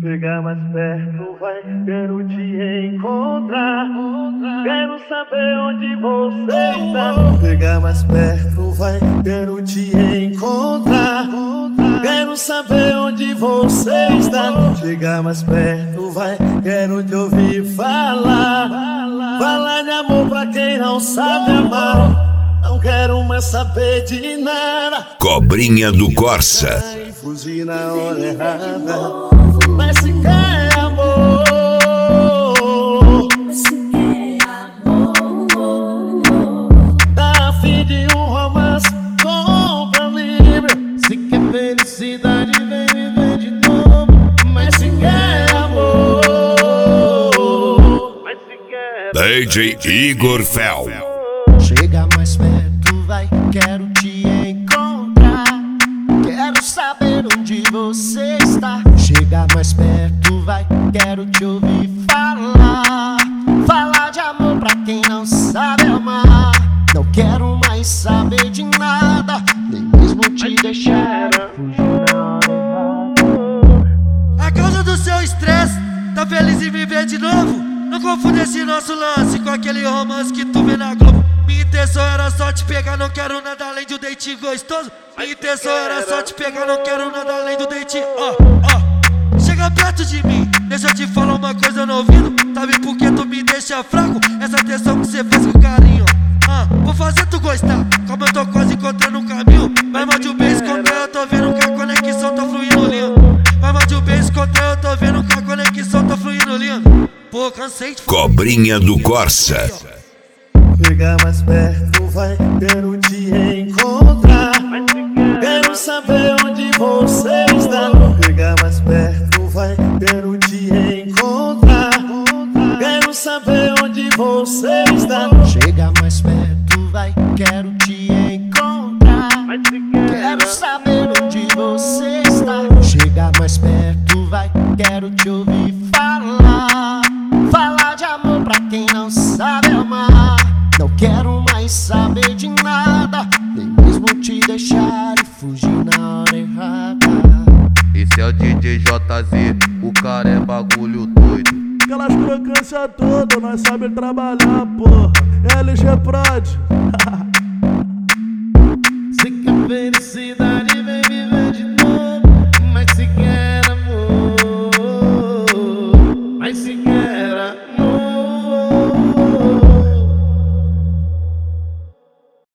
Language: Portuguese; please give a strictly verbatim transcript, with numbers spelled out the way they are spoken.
Chega mais perto, vai, quero te encontrar. Quero saber onde você está. Chega mais perto, vai, quero te encontrar. Quero saber onde você está. Chega mais perto, vai, quero te ouvir falar. Falar de amor pra quem não sabe amar. Não quero mais saber de nada. Cobrinha do Corsa. Fugir na hora errada. Mas se quer amor, se quer amor, tá a fim de um romance, compra livre. Se quer felicidade, vem viver de novo. Mas se quer amor, mas se quer D J Igor Fel. Chega mais perto, vai, quero te encontrar. Quero saber onde você está. Chega mais perto, vai, quero te ouvir falar. Falar de amor pra quem não sabe amar. Não quero mais saber de nada, nem mesmo te deixar fugir na hora errada. A causa do seu estresse, tá feliz em viver de novo? Não confunde esse nosso lance com aquele romance que tu vê na Globo. Minha intenção era só te pegar, não quero nada além de um date gostoso. Minha intenção era só te pegar, não quero nada além do date. Ó, ó, chega perto de mim, deixa eu te falar uma coisa no ouvido. Sabe por que tu me deixa fraco? Essa atenção que cê fez com carinho. Ah, vou fazer tu gostar, como eu tô quase encontrando um caminho. Vai mais de um beijo contra eu tô vendo que a conexão tá fluindo lindo. Vai mais de um beijo contra eu tô vendo que a conexão tá fluindo lindo. Pô, cansei de Cobrinha do Corsa. Chega mais perto, vai, quero te encontrar. Quero saber onde você está. Chega mais perto, vai, quero te encontrar. Quero saber onde você está. Chega mais perto, vai, quero te encontrar. Quero saber onde você está. Chega mais perto, vai, quero te ouvir falar. Falar de amor pra quem não sabe amar. Não quero mais saber de nada, nem mesmo te deixar e fugir na hora errada. Esse é o D J J Z, o cara é bagulho doido. Aquelas crocâncias todas, nós sabe trabalhar, porra. L G Prod. Se quer felicidade,